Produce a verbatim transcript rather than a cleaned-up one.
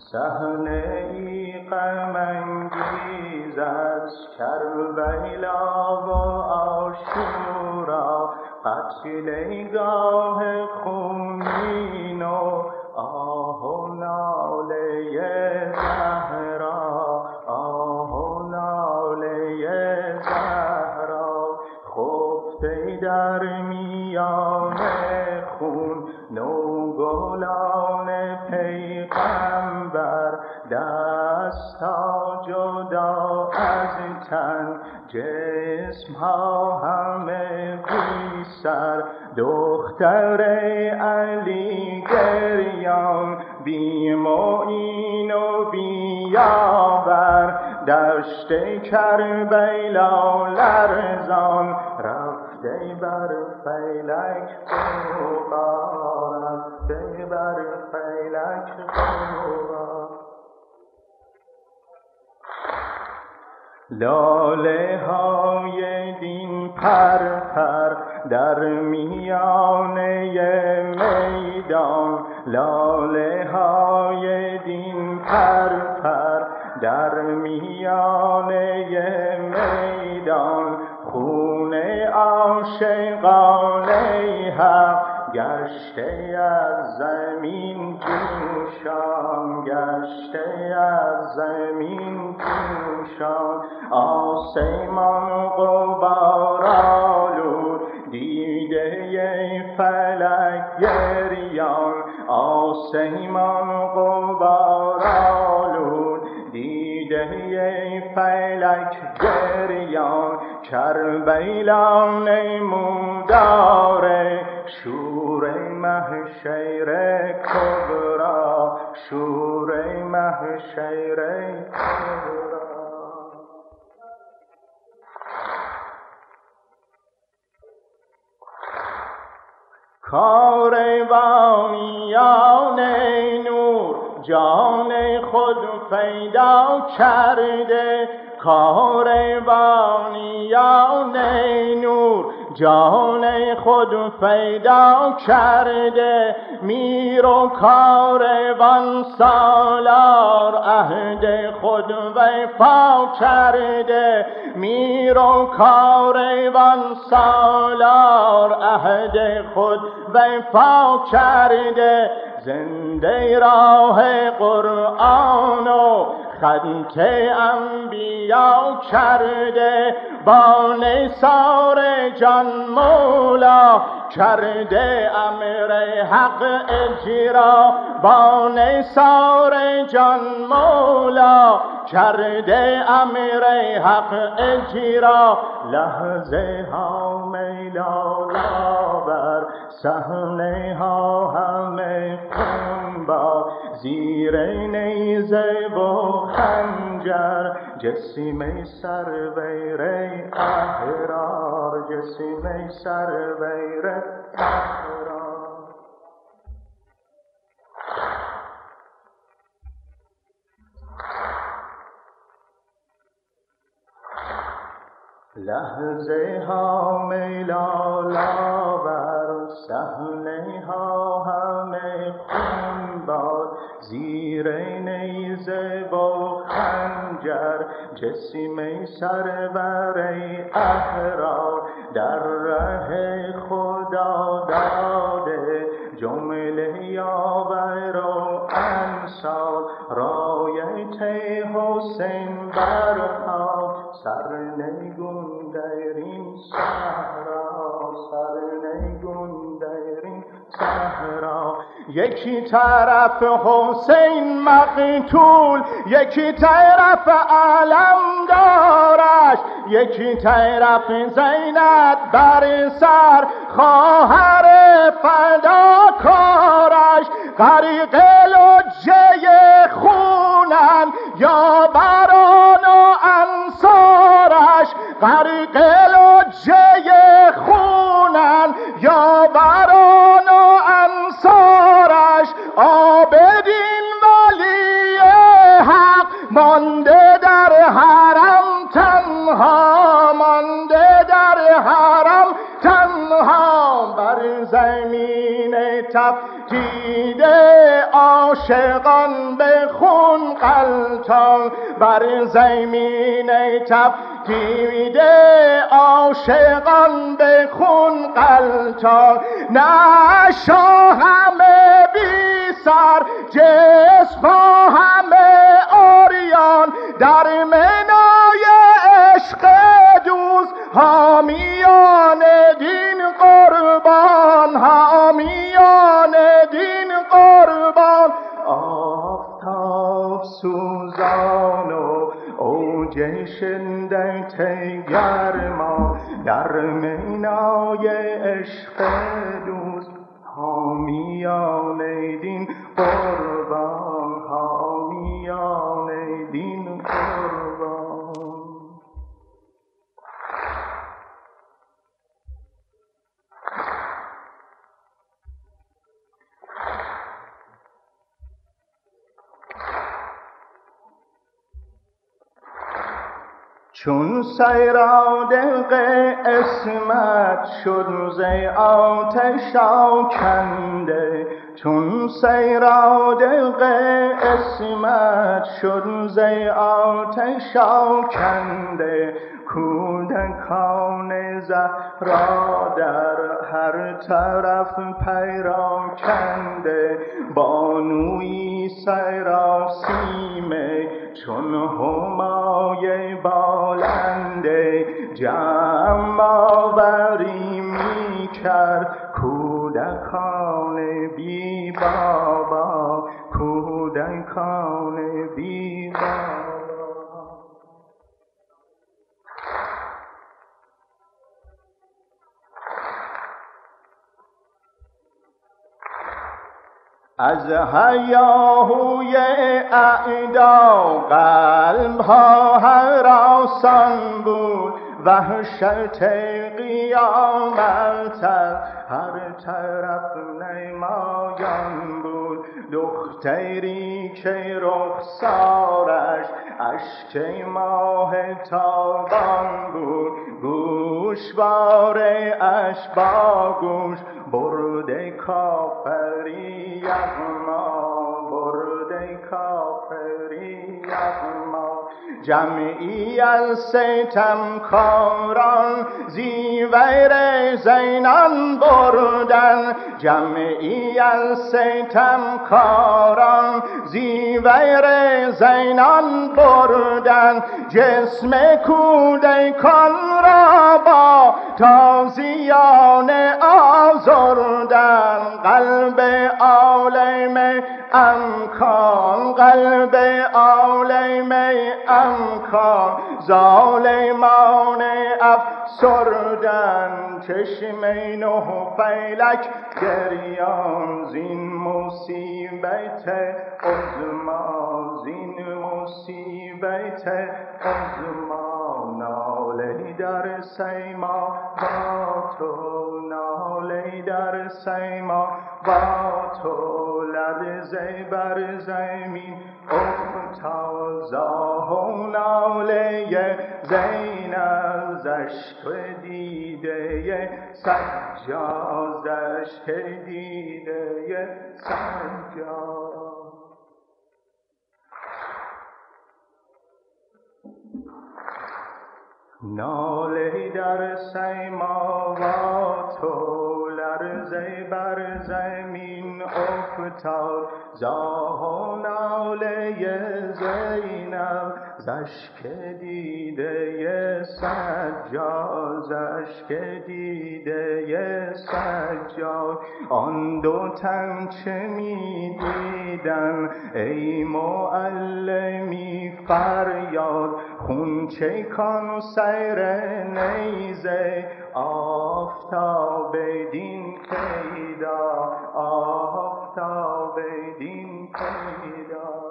صحنه ای غم انگیز از کربلا و عاشورا، قتلگاه خونین و آه و ناله زهرا، آه و ناله زهرا. خفته در میان خون نوگلان پیغمبر، دستا جدا از تن، جسم ها همه بی سر. دختر علی گریان، بی معین و بی یاور، دشت کربلا لرزان، رفته بر فلک غوغا، رفته بر فلک غوغا. لاله های دین پر پر در میانه میدان، لاله های دین پر پر در میانه میدان. خون عاشقان حق گشته از زمین جوشان، گشته از زمین جوشان. آسمان غبار آلود دیده فلک گریان، آسمان غبار آلود دیده فلک گریان. کربلا نمودار شور محشر کبرا، شور محشر کبرا. کاروانیان نور جان خود فدا کرده، کاروانیان نور جان خود فدا کرده. میر و کاروان سالار عهد خود وفا کرده، میر و کاروان سالار عهد خود وفا کرده. زنده راه قرآن و خط انبیا کرده، با نثار جان مولا کرده امر حق اجرا، با نثار جان مولا کرده امر حق اجرا. لحظه ها میلالا بر صحنه ها همه خونبار، زیر نیزه و خنجر جسیم سرویر احرار، جسیم سرویر احرار. لحظه ها میلالا بر صحنه ها همه خونبار، زیر نیزه و خنجر جسیم سرور احرار. در ره خدا داده جمله یاور و انصار، رایت حسین برخواد سرنگون در این صحرا، سرنگون در این صحرا. یکی طرف حسین مقتول، یکی طرف علمدارش، یکی طرف زینب بر سر خواهر فداکارش. غریق لجه خونن یا بران و انصارش، غریق لجه خونن یا بران و انصارش. عابدین ولی حق مانده در حرم تنها، مانده در حرم تنها. بر زمین تفتیش دیده عاشقان به خون غلطان، بر زمین تفکیده عاشقان به خون غلطان. نه شاه همه بی سر، جسم همه عریان، در منای عشق دوست حامیان دین قربان، حامیان دین قربان. آفتاب سوزان و اوج شدت گرما، در منای عشق دوست حامیان دین قربان، حامیان دین قربان. چون سیرادق اسمت شد ز آتش آکنده، چون سیرادق اسمت شد ز آتش آکنده، کودکان زهرا در هر طرف پیراکنده، بانویی سراسیمه چون همای بالنده، جمع آوری می کرد کودکان بی بابا، کودکان بی بابا. از هیاهوی اعدا قلب‌ها هراسان بود، وحشت قیامت از هر طرف نمایان بود. دختری که رخسارش اشک ماه تابان بود، گوشوار اش با گوش برده کافری یغما، برده کافری یغما. جمعی از ستمکاران زیور زینان بردن، جمعی از ستمکاران زیور زینان بردن، جسم کودکان را با تازیان آزردن. قلب عالم امکان، قلب عالم امکان، ظالمان افسردن، چشم نه فلک گریان، زین مصیبت عظما، زین مصیبت عظما. ناله در سیما با تو، ناله در سیما با تو، لرزه بر زمین افتاد زاه و ناله زینب، ز اشک دیده سجاد، ز اشک دیده سجاد. ناله در سیما با تو، لرزه بر زمین افتاد زاه و ناله زینب، ز اشک دیده سجاد، ز اشک دیده سجاد. آن دو تن چه می دیدن ای معلمی فریاد، خون چکان سیر نیزه آفتاب دین پیدا، آفتاب دین پیدا.